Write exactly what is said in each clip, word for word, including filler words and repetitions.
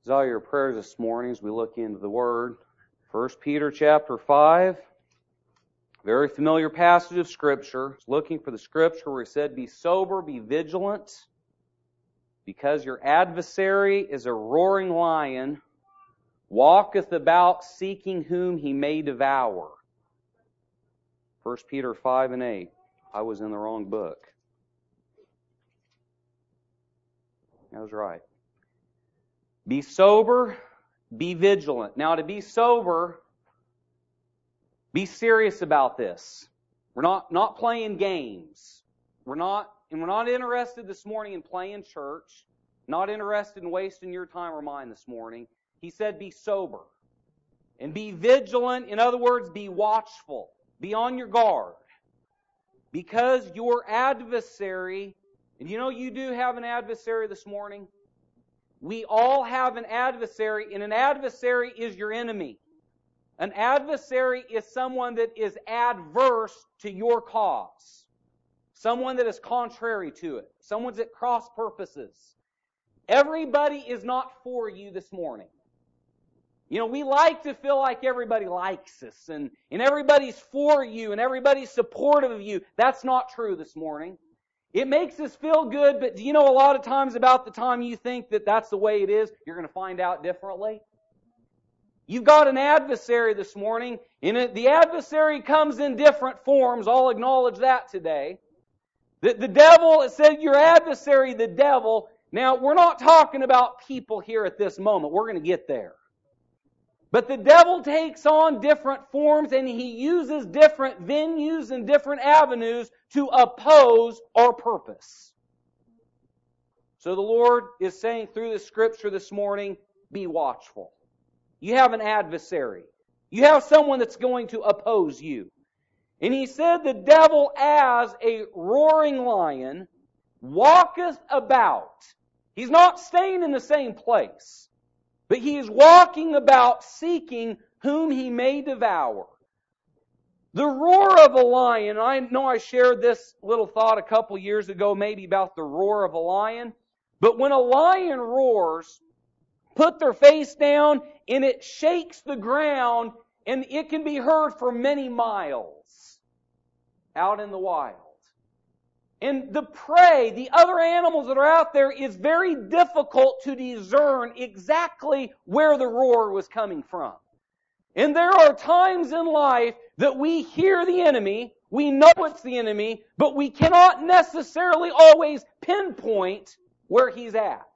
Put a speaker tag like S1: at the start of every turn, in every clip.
S1: Desire your prayers this morning as we look into the Word. First Peter chapter five. Very familiar passage of Scripture. Looking for the Scripture where he said, "Be sober, be vigilant, because your adversary is a roaring lion, walketh about seeking whom he may devour." First Peter five and eight. I was in the wrong book. I was right. Be sober, be vigilant. Now, to be sober, be serious about this. We're not, not playing games. We're not, and we're not interested this morning in playing church. Not interested in wasting your time or mine this morning. He said be sober. And be vigilant. In other words, be watchful. Be on your guard. Because your adversary, and you know you do have an adversary this morning. We all have an adversary, and an adversary is your enemy. An adversary is someone that is adverse to your cause. Someone that is contrary to it. Someone at cross purposes. Everybody is not for you this morning. You know, we like to feel like everybody likes us, and, and everybody's for you, and everybody's supportive of you. That's not true this morning. It makes us feel good, but do you know a lot of times about the time you think that that's the way it is, you're going to find out differently? You've got an adversary this morning, and it, the adversary comes in different forms. I'll acknowledge that today. The, the devil, it said your adversary, the devil. Now, we're not talking about people here at this moment. We're going to get there. But the devil takes on different forms, and he uses different venues and different avenues to oppose our purpose. So the Lord is saying through the Scripture this morning, be watchful. You have an adversary. You have someone that's going to oppose you. And he said the devil as a roaring lion walketh about. He's not staying in the same place. But he is walking about seeking whom he may devour. The roar of a lion, I know I shared this little thought a couple years ago maybe about the roar of a lion. But when a lion roars, put their face down and it shakes the ground and it can be heard for many miles out in the wild. And the prey, the other animals that are out there, is very difficult to discern exactly where the roar was coming from. And there are times in life that we hear the enemy, we know it's the enemy, but we cannot necessarily always pinpoint where he's at.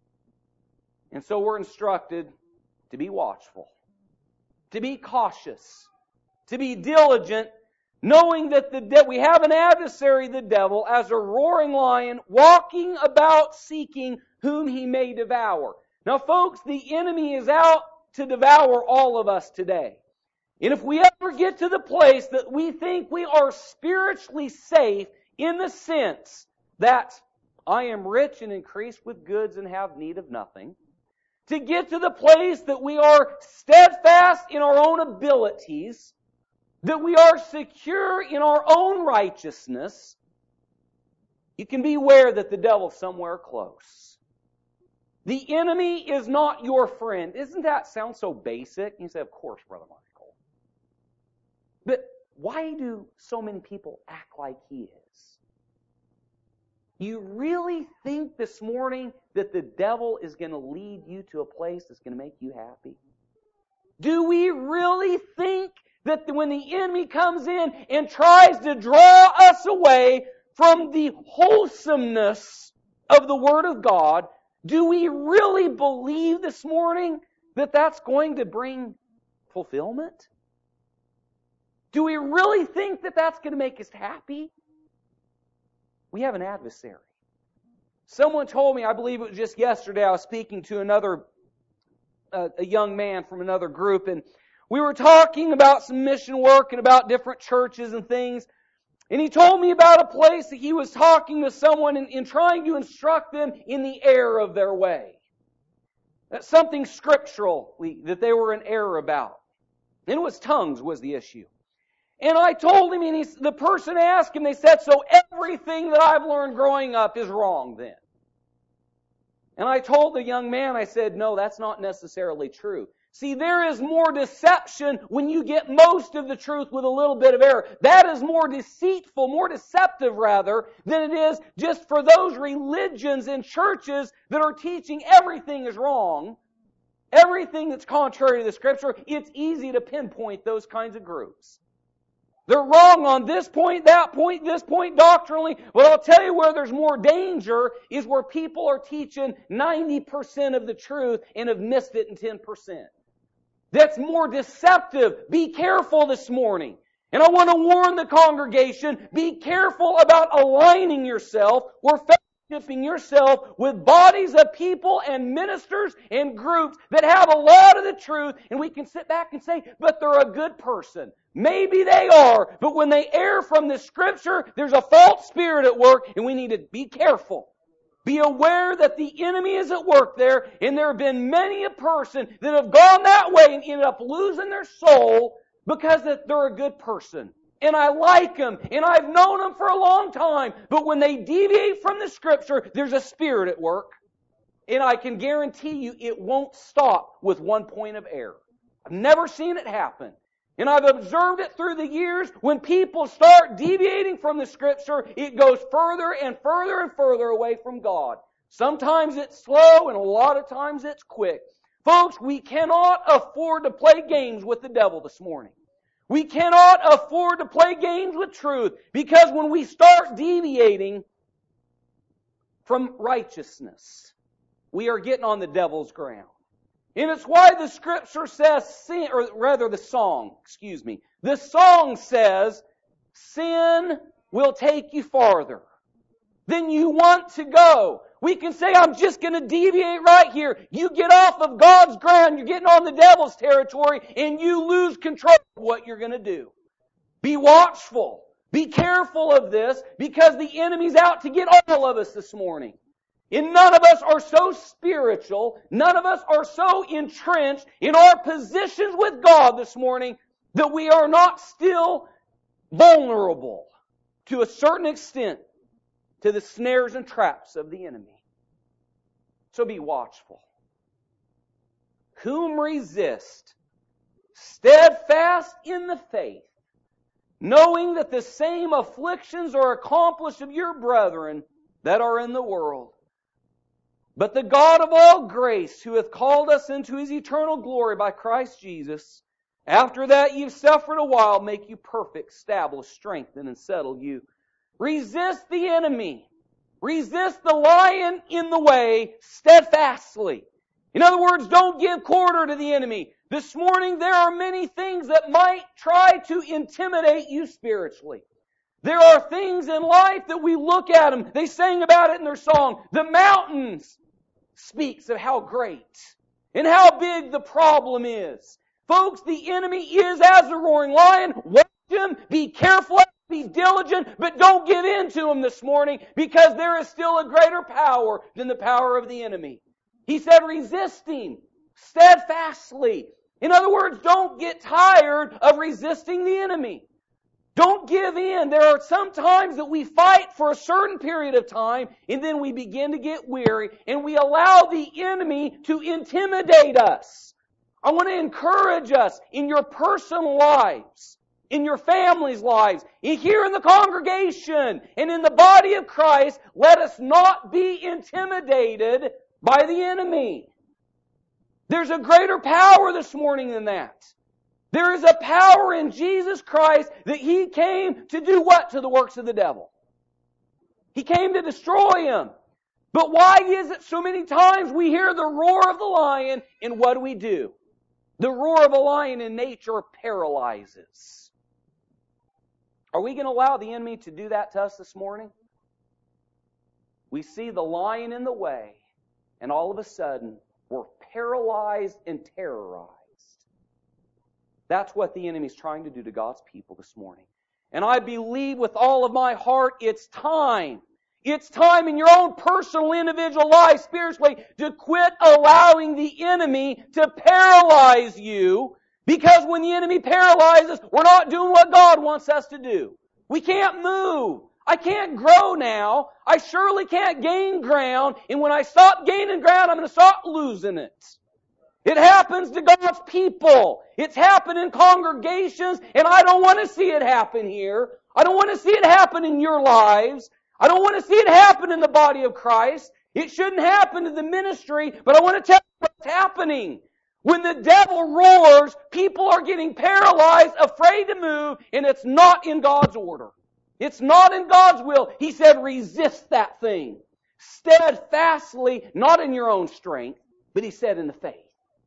S1: And so we're instructed to be watchful, to be cautious, to be diligent, knowing that the de- we have an adversary, the devil, as a roaring lion, walking about seeking whom he may devour. Now, folks, the enemy is out to devour all of us today. And if we ever get to the place that we think we are spiritually safe in the sense that I am rich and increased with goods and have need of nothing, to get to the place that we are steadfast in our own abilities, that we are secure in our own righteousness, you can be aware that the devil's somewhere close. The enemy is not your friend. Isn't that sound so basic? You say, of course, Brother Michael. But why do so many people act like he is? You really think this morning that the devil is going to lead you to a place that's going to make you happy? Do we really think that when the enemy comes in and tries to draw us away from the wholesomeness of the Word of God, do we really believe this morning that that's going to bring fulfillment? Do we really think that that's going to make us happy? We have an adversary. Someone told me, I believe it was just yesterday, I was speaking to another, uh, a young man from another group, and we were talking about some mission work and about different churches and things. And he told me about a place that he was talking to someone and, and trying to instruct them in the error of their way. That's something scriptural that they were in error about. And it was tongues was the issue. And I told him, and he, the person asked him, they said, so everything that I've learned growing up is wrong then? And I told the young man, I said, no, that's not necessarily true. See, there is more deception when you get most of the truth with a little bit of error. That is more deceitful, more deceptive rather, than it is just for those religions and churches that are teaching everything is wrong, everything that's contrary to the Scripture. It's easy to pinpoint those kinds of groups. They're wrong on this point, that point, this point doctrinally. But I'll tell you where there's more danger is where people are teaching ninety percent of the truth and have missed it in ten percent. That's more deceptive. Be careful this morning. And I want to warn the congregation, be careful about aligning yourself or fellowshipping yourself with bodies of people and ministers and groups that have a lot of the truth, and we can sit back and say, but they're a good person. Maybe they are, but when they err from the Scripture, there's a false spirit at work, and we need to be careful. Be aware that the enemy is at work there, and there have been many a person that have gone that way and ended up losing their soul because they're a good person. And I like them, and I've known them for a long time, but when they deviate from the Scripture, there's a spirit at work. And I can guarantee you it won't stop with one point of error. I've never seen it happen. And I've observed it through the years. When people start deviating from the Scripture, it goes further and further and further away from God. Sometimes it's slow, and a lot of times it's quick. Folks, we cannot afford to play games with the devil this morning. We cannot afford to play games with truth, because when we start deviating from righteousness, we are getting on the devil's ground. And it's why the Scripture says, sin, or rather the song, excuse me. The song says, sin will take you farther than you want to go. We can say, I'm just going to deviate right here. You get off of God's ground, you're getting on the devil's territory, and you lose control of what you're going to do. Be watchful. Be careful of this, because the enemy's out to get all of us this morning. And none of us are so spiritual, none of us are so entrenched in our positions with God this morning that we are not still vulnerable to a certain extent to the snares and traps of the enemy. So be watchful. Whom resist, steadfast in the faith, knowing that the same afflictions are accomplished of your brethren that are in the world. But the God of all grace, who hath called us into His eternal glory by Christ Jesus, after that you've suffered a while, make you perfect, establish, strengthen, and settle you. Resist the enemy. Resist the lion in the way steadfastly. In other words, don't give quarter to the enemy. This morning there are many things that might try to intimidate you spiritually. There are things in life that we look at them. They sang about it in their song. The mountains speaks of how great and how big the problem is. Folks, the enemy is as a roaring lion. Watch him. Be careful. Be diligent. But don't give in to him this morning, because there is still a greater power than the power of the enemy. He said, resist him steadfastly. In other words, don't get tired of resisting the enemy. Don't give in. There are some times that we fight for a certain period of time, and then we begin to get weary, and we allow the enemy to intimidate us. I want to encourage us in your personal lives, in your family's lives, here in the congregation, and in the body of Christ. Let us not be intimidated by the enemy. There's a greater power this morning than that. There is a power in Jesus Christ that He came to do what to the works of the devil? He came to destroy him. But why is it so many times we hear the roar of the lion, and what do we do? The roar of a lion in nature paralyzes. Are we going to allow the enemy to do that to us this morning? We see the lion in the way, and all of a sudden we're paralyzed and terrorized. That's what the enemy is trying to do to God's people this morning. And I believe with all of my heart it's time. It's time in your own personal, individual life, spiritually, to quit allowing the enemy to paralyze you. Because when the enemy paralyzes, we're not doing what God wants us to do. We can't move. I can't grow now. I surely can't gain ground. And when I stop gaining ground, I'm going to start losing it. It happens to God's people. It's happened in congregations, and I don't want to see it happen here. I don't want to see it happen in your lives. I don't want to see it happen in the body of Christ. It shouldn't happen to the ministry, but I want to tell you what's happening. When the devil roars, people are getting paralyzed, afraid to move, and it's not in God's order. It's not in God's will. He said, resist that thing. Steadfastly, not in your own strength, but He said in the faith.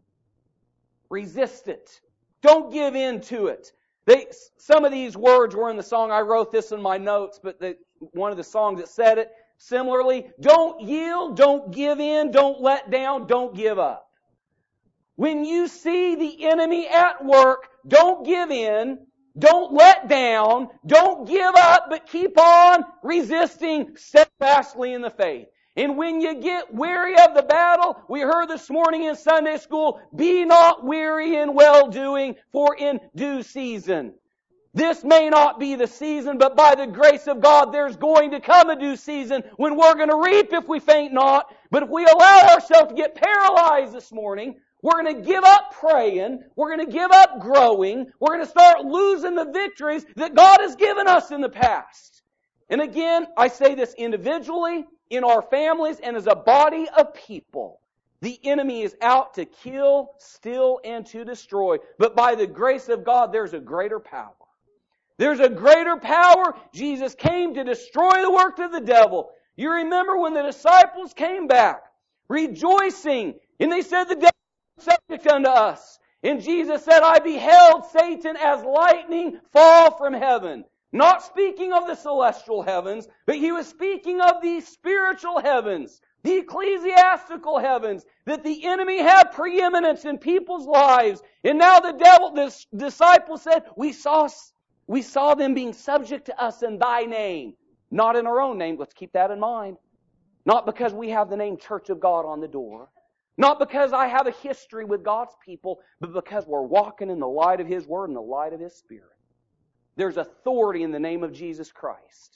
S1: Resist it. Don't give in to it. They, some of these words were in the song. I wrote this in my notes, but the, one of the songs that said it similarly. Don't yield, don't give in, don't let down, don't give up. When you see the enemy at work, don't give in, don't let down, don't give up, but keep on resisting steadfastly in the faith. And when you get weary of the battle, we heard this morning in Sunday school, be not weary in well-doing, for in due season. This may not be the season, but by the grace of God, there's going to come a due season when we're going to reap if we faint not. But if we allow ourselves to get paralyzed this morning, we're going to give up praying, we're going to give up growing, we're going to start losing the victories that God has given us in the past. And again, I say this individually, in our families, and as a body of people. The enemy is out to kill, steal, and to destroy. But by the grace of God, there's a greater power. There's a greater power. Jesus came to destroy the work of the devil. You remember when the disciples came back, rejoicing, and they said, the devil is subject unto us. And Jesus said, I beheld Satan as lightning fall from heaven. Not speaking of the celestial heavens, but He was speaking of the spiritual heavens, the ecclesiastical heavens, that the enemy had preeminence in people's lives. And now the devil, the disciples said, we saw, we saw them being subject to us in Thy name. Not in our own name. Let's keep that in mind. Not because we have the name Church of God on the door. Not because I have a history with God's people, but because we're walking in the light of His Word and the light of His Spirit. There's authority in the name of Jesus Christ.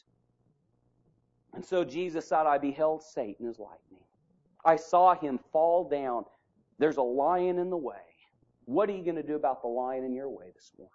S1: And so Jesus said, I beheld Satan as lightning. I saw him fall down. There's a lion in the way. What are you going to do about the lion in your way this morning?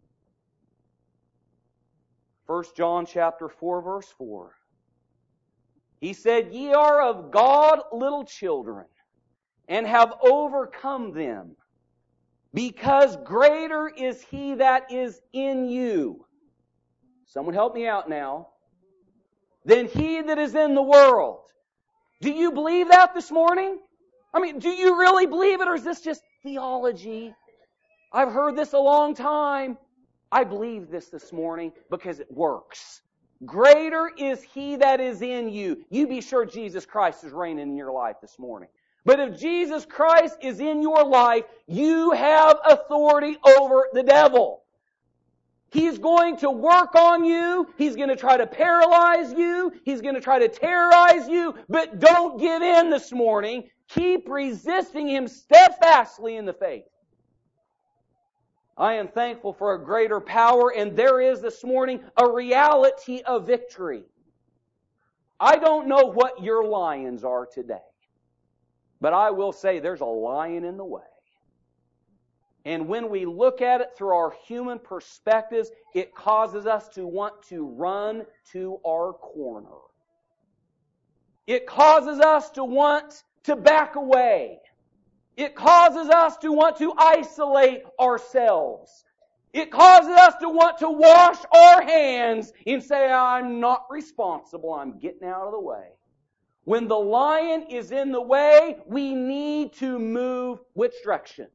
S1: First John chapter four, verse four. He said, ye are of God little children, and have overcome them, because greater is He that is in you. Someone help me out now. Than he that is in the world. Do you believe that this morning? I mean, do you really believe it, or is this just theology? I've heard this a long time. I believe this this morning because it works. Greater is He that is in you. You be sure Jesus Christ is reigning in your life this morning. But if Jesus Christ is in your life, you have authority over the devil. He's going to work on you. He's going to try to paralyze you. He's going to try to terrorize you. But don't give in this morning. Keep resisting him steadfastly in the faith. I am thankful for a greater power, and there is this morning a reality of victory. I don't know what your lions are today, but I will say there's a lion in the way. And when we look at it through our human perspectives, it causes us to want to run to our corner. It causes us to want to back away. It causes us to want to isolate ourselves. It causes us to want to wash our hands and say, I'm not responsible, I'm getting out of the way. When the lion is in the way, we need to move which direction?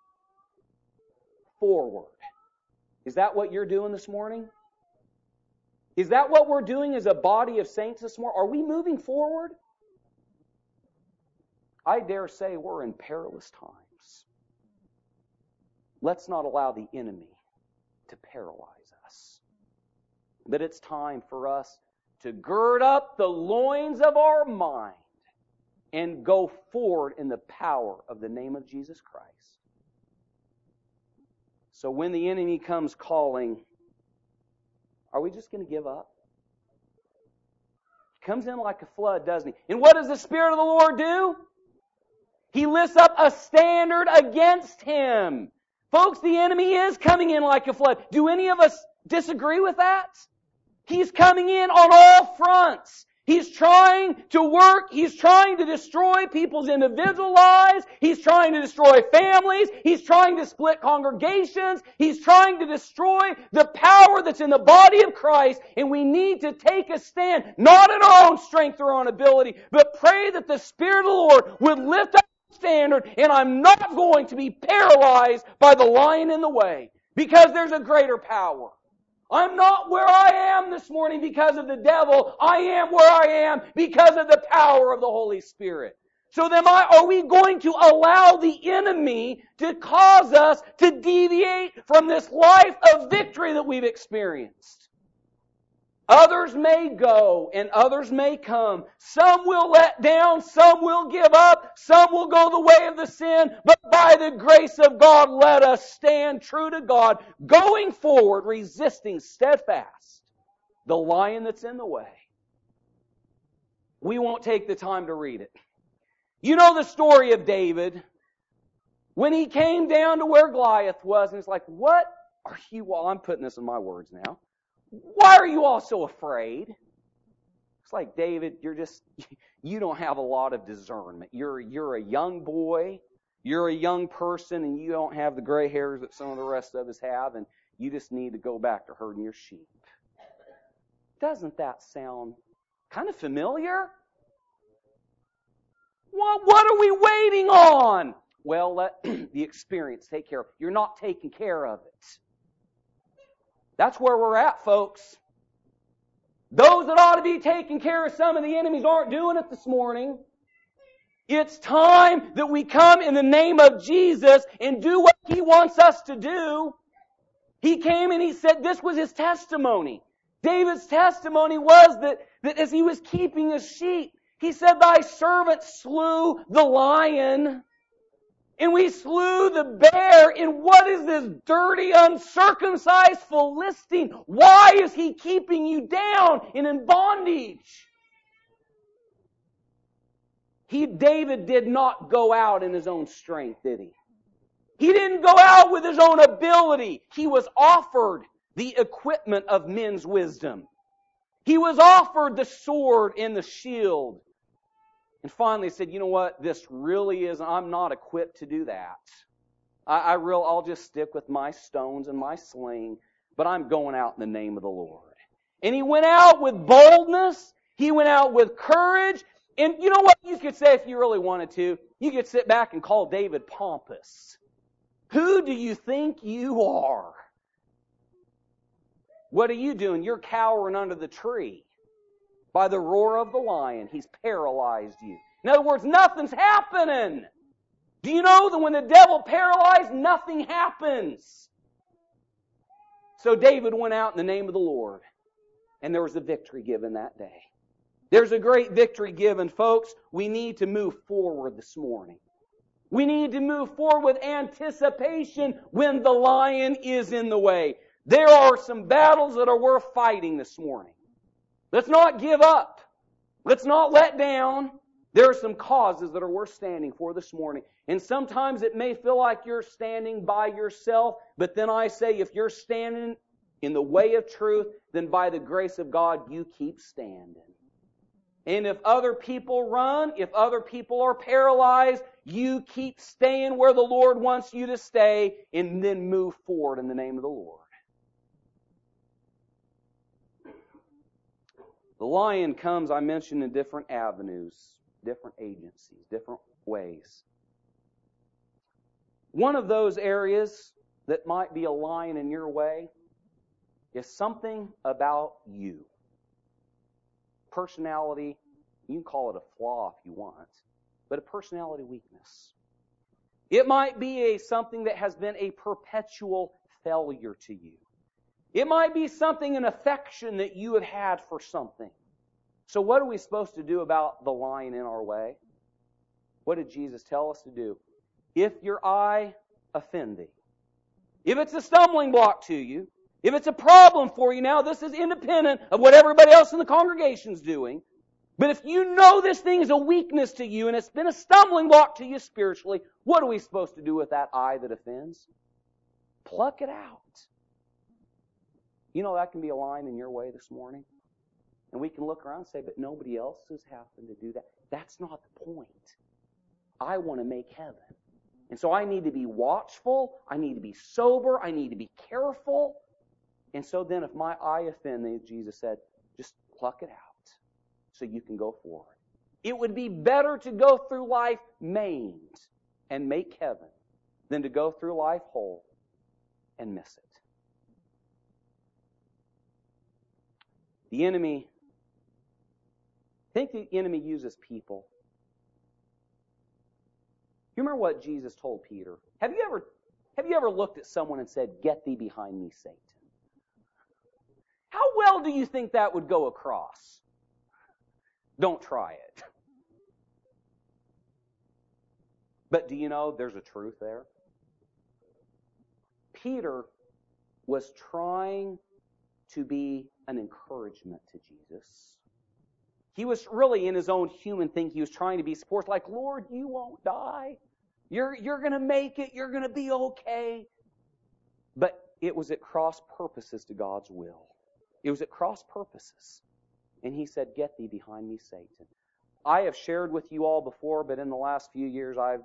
S1: Forward. Is that what you're doing this morning? Is that what we're doing as a body of saints this morning? Are we moving forward? I dare say we're in perilous times. Let's not allow the enemy to paralyze us. But it's time for us to gird up the loins of our mind and go forward in the power of the name of Jesus Christ. So when the enemy comes calling, are we just going to give up? Comes in like a flood, doesn't he? And what does the Spirit of the Lord do? He lifts up a standard against him. Folks, the enemy is coming in like a flood. Do any of us disagree with that? He's coming in on all fronts. He's trying to work. He's trying to destroy people's individual lives. He's trying to destroy families. He's trying to split congregations. He's trying to destroy the power that's in the body of Christ. And we need to take a stand, not in our own strength or own ability, but pray that the Spirit of the Lord would lift up the standard, and I'm not going to be paralyzed by the lion in the way, because there's a greater power. I'm not where I am this morning because of the devil. I am where I am because of the power of the Holy Spirit. So then are we going to allow the enemy to cause us to deviate from this life of victory that we've experienced? Others may go and others may come. Some will let down, some will give up, some will go the way of the sin, but by the grace of God, let us stand true to God, going forward, resisting steadfast the lion that's in the way. We won't take the time to read it. You know the story of David. When he came down to where Goliath was, and it's like, what are you all, I'm putting this in my words now. Why are you all so afraid? It's like, David, you're just, you don't have a lot of discernment. You're, you're a young boy. You're a young person, and you don't have the gray hairs that some of the rest of us have, and you just need to go back to herding your sheep. Doesn't that sound kind of familiar? What, what are we waiting on? Well, let the experience take care of it. You're not taking care of it. That's where we're at, folks. Those that ought to be taking care of some of the enemies aren't doing it this morning. It's time that we come in the name of Jesus and do what He wants us to do. He came and He said this was His testimony. David's testimony was that, that as he was keeping his sheep, he said, thy servant slew the lion, and we slew the bear. And what is this dirty, uncircumcised Philistine? Why is he keeping you down and in bondage? He, David did not go out in his own strength, did he? He didn't go out with his own ability. He was offered the equipment of men's wisdom. He was offered the sword and the shield. And finally said, you know what, this really is, I'm not equipped to do that. I, I real, I'll just stick with my stones and my sling, but I'm going out in the name of the Lord. And he went out with boldness. He went out with courage. And you know what you could say if you really wanted to? You could sit back and call David pompous. Who do you think you are? What are you doing? You're cowering under the tree. By the roar of the lion, he's paralyzed you. In other words, nothing's happening. Do you know that when the devil paralyzed, nothing happens? So David went out in the name of the Lord, and there was a victory given that day. There's a great victory given, folks. We need to move forward this morning. We need to move forward with anticipation when the lion is in the way. There are some battles that are worth fighting this morning. Let's not give up. Let's not let down. There are some causes that are worth standing for this morning. And sometimes it may feel like you're standing by yourself, but then I say if you're standing in the way of truth, then by the grace of God, you keep standing. And if other people run, if other people are paralyzed, you keep staying where the Lord wants you to stay, and then move forward in the name of the Lord. The lion comes, I mentioned, in different avenues, different agencies, different ways. One of those areas that might be a lion in your way is something about you. Personality, you can call it a flaw if you want, but a personality weakness. It might be a something that has been a perpetual failure to you. It might be something, an affection that you have had for something. So what are we supposed to do about the lion in our way? What did Jesus tell us to do? If your eye offend thee, if it's a stumbling block to you, if it's a problem for you now, this is independent of what everybody else in the congregation is doing. But if you know this thing is a weakness to you and it's been a stumbling block to you spiritually, what are we supposed to do with that eye that offends? Pluck it out. You know that can be a line in your way this morning. And we can look around and say, but nobody else has happened to do that. That's not the point. I want to make heaven. And so I need to be watchful. I need to be sober. I need to be careful. And so then if my eye offends, Jesus said, just pluck it out so you can go forward. It would be better to go through life maimed and make heaven than to go through life whole and miss it. The enemy, I think the enemy uses people. You remember what Jesus told Peter? Have you ever, have you ever looked at someone and said, "Get thee behind me, Satan"? How well do you think that would go across? Don't try it. But do you know there's a truth there? Peter was trying to be an encouragement to Jesus. He was really in his own human thing. He was trying to be supportive, like, Lord, you won't die. You're, you're going to make it. You're going to be okay. But it was at cross purposes to God's will. It was at cross purposes. And he said, "Get thee behind me, Satan." I have shared with you all before, but in the last few years, I've,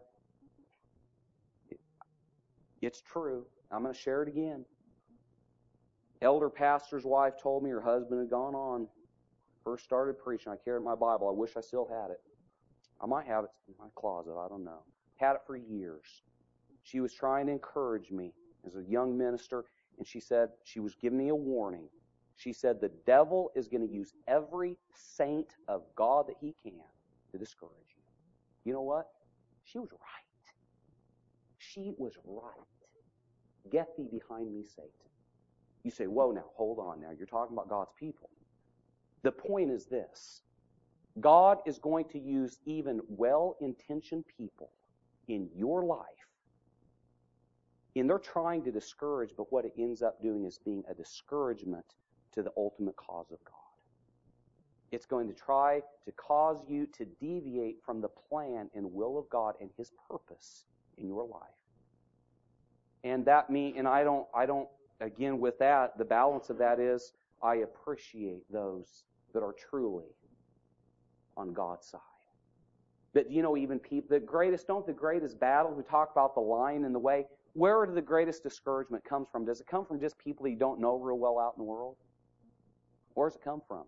S1: it's true. I'm going to share it again. Elder pastor's wife told me her husband had gone on. First started preaching. I carried my Bible. I wish I still had it. I might have it in my closet. I don't know. Had it for years. She was trying to encourage me as a young minister, and she said, she was giving me a warning. She said, the devil is going to use every saint of God that he can to discourage you. You know what? She was right. She was right. Get thee behind me, Satan. You say, whoa, now, hold on now. You're talking about God's people. The point is this. God is going to use even well-intentioned people in your life. And they're trying to discourage, but what it ends up doing is being a discouragement to the ultimate cause of God. It's going to try to cause you to deviate from the plan and will of God and His purpose in your life. And that mean, and I don't, I don't, again, with that, the balance of that is I appreciate those that are truly on God's side. But you know, even people, the greatest, don't the greatest battles, we talk about the lion in the way, where do the greatest discouragement comes from? Does it come from just people you don't know real well out in the world? Where does it come from?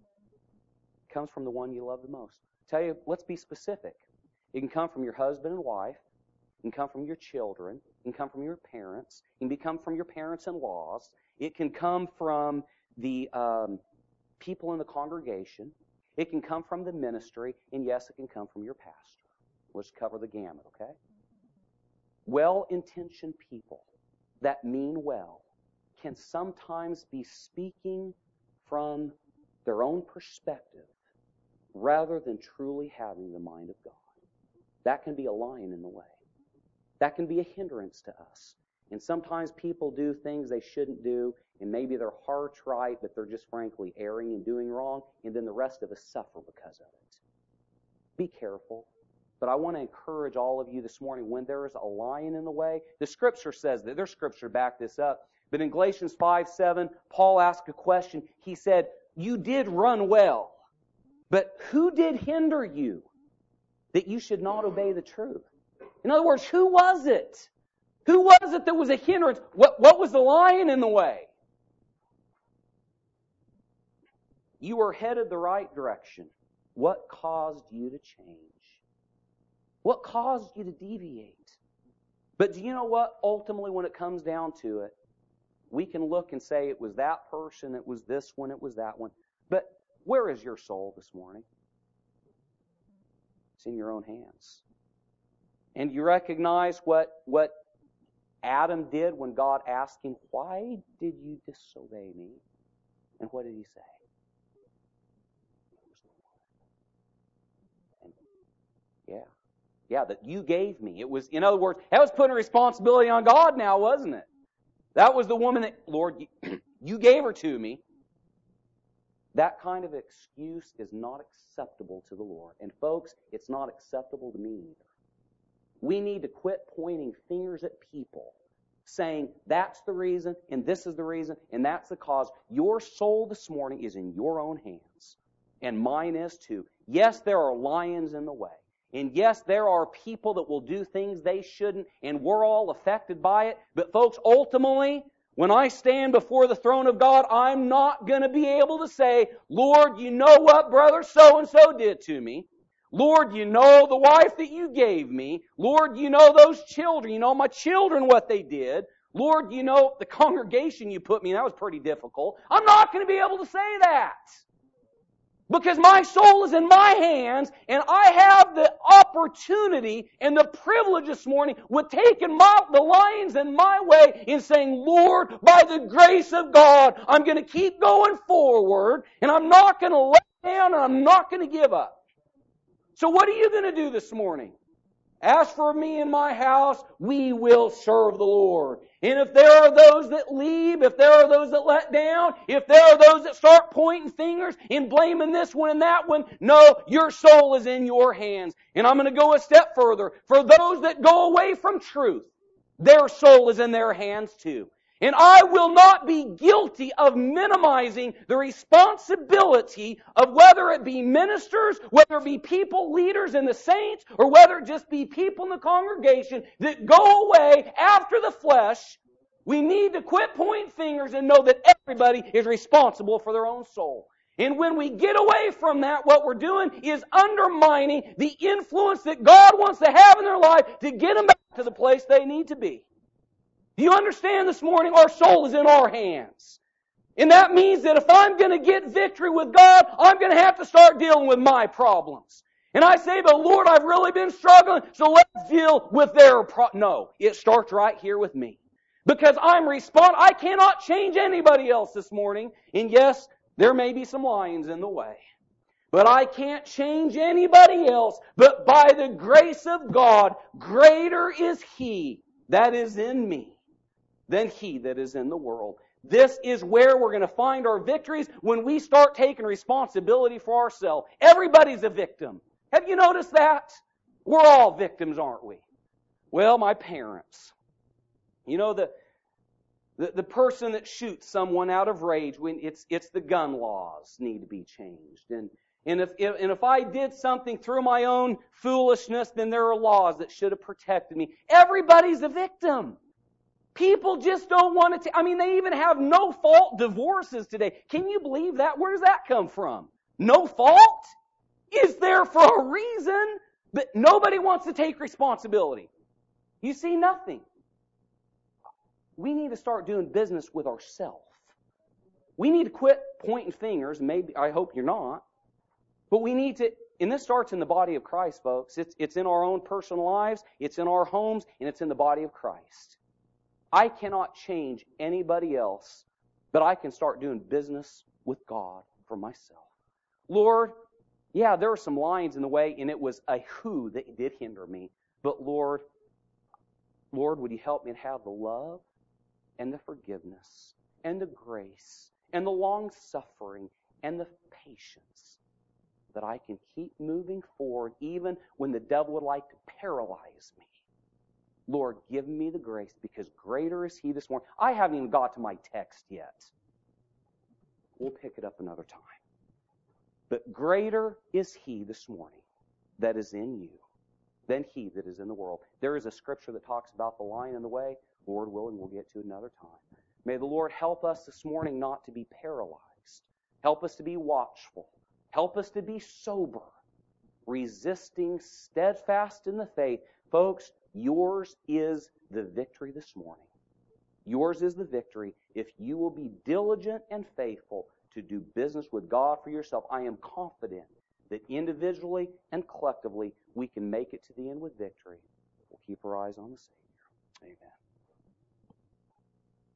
S1: It comes from the one you love the most. Tell you, let's be specific. It can come from your husband and wife. It can come from your children. It can come from your parents. It can come from your parents-in-laws. It can come from the um, people in the congregation. It can come from the ministry. And yes, it can come from your pastor. Let's cover the gamut, okay? Well-intentioned people that mean well can sometimes be speaking from their own perspective rather than truly having the mind of God. That can be a lion in the way. That can be a hindrance to us. And sometimes people do things they shouldn't do, and maybe their heart's right, but they're just frankly erring and doing wrong, and then the rest of us suffer because of it. Be careful. But I want to encourage all of you this morning, when there is a lion in the way, the Scripture says that. There's Scripture to back this up. But in Galatians five seven, Paul asked a question. He said, you did run well, but who did hinder you that you should not obey the truth? In other words, who was it? Who was it that was a hindrance? What, what was the lion in the way? You were headed the right direction. What caused you to change? What caused you to deviate? But do you know what? Ultimately, when it comes down to it, we can look and say it was that person, it was this one, it was that one. But where is your soul this morning? It's in your own hands. And you recognize what, what Adam did when God asked him, why did you disobey me? And what did he say? And yeah. Yeah, that you gave me. It was, in other words, that was putting responsibility on God now, wasn't it? That was the woman that, Lord, you, you gave her to me. That kind of excuse is not acceptable to the Lord. And folks, it's not acceptable to me either. We need to quit pointing fingers at people, saying that's the reason, and this is the reason, and that's the cause. Your soul this morning is in your own hands, and mine is too. Yes, there are lions in the way. And yes, there are people that will do things they shouldn't, and we're all affected by it. But folks, ultimately, when I stand before the throne of God, I'm not going to be able to say, Lord, you know what brother so-and-so did to me. Lord, you know the wife that you gave me. Lord, you know those children. You know my children, what they did. Lord, you know the congregation you put me in. That was pretty difficult. I'm not going to be able to say that. Because my soul is in my hands, and I have the opportunity and the privilege this morning with taking my, the lions in my way and saying, Lord, by the grace of God, I'm going to keep going forward, and I'm not going to let down, and I'm not going to give up. So what are you going to do this morning? As for me and my house, we will serve the Lord. And if there are those that leave, if there are those that let down, if there are those that start pointing fingers and blaming this one and that one, no, your soul is in your hands. And I'm going to go a step further. For those that go away from truth, their soul is in their hands too. And I will not be guilty of minimizing the responsibility of whether it be ministers, whether it be people, leaders in the saints, or whether it just be people in the congregation that go away after the flesh. We need to quit pointing fingers and know that everybody is responsible for their own soul. And when we get away from that, what we're doing is undermining the influence that God wants to have in their life to get them back to the place they need to be. Do you understand this morning? Our soul is in our hands. And that means that if I'm going to get victory with God, I'm going to have to start dealing with my problems. And I say, but Lord, I've really been struggling, so let's deal with their problems. No, it starts right here with me. Because I'm respond. I cannot change anybody else this morning. And yes, there may be some lions in the way. But I can't change anybody else. But by the grace of God, greater is He that is in me than he that is in the world. This is where we're going to find our victories when we start taking responsibility for ourselves. Everybody's a victim. Have you noticed that? We're all victims, aren't we? Well, my parents. You know, the the, the person that shoots someone out of rage, when it's it's the gun laws need to be changed. And and if, if and if I did something through my own foolishness, then there are laws that should have protected me. Everybody's a victim. People just don't want to, I mean, they even have no-fault divorces today. Can you believe that? Where does that come from? No fault? Is there for a reason? But nobody wants to take responsibility. You see nothing. We need to start doing business with ourselves. We need to quit pointing fingers. Maybe, I hope you're not. But we need to, and this starts in the body of Christ, folks. It's, it's in our own personal lives, it's in our homes, and it's in the body of Christ. I cannot change anybody else, but I can start doing business with God for myself. Lord, yeah, there were some lions in the way, and it was a who that did hinder me. But Lord, Lord, would you help me to have the love and the forgiveness and the grace and the long-suffering and the patience that I can keep moving forward even when the devil would like to paralyze me. Lord, give me the grace, because greater is He this morning. I haven't even got to my text yet. We'll pick it up another time. But greater is He this morning that is in you than he that is in the world. There is a scripture that talks about the lion in the way. Lord willing, we'll get to it another time. May the Lord help us this morning not to be paralyzed. Help us to be watchful. Help us to be sober, resisting, steadfast in the faith. Folks, yours is the victory this morning. Yours is the victory if you will be diligent and faithful to do business with God for yourself. I am confident that individually and collectively we can make it to the end with victory. We'll keep our eyes on the Savior. Amen.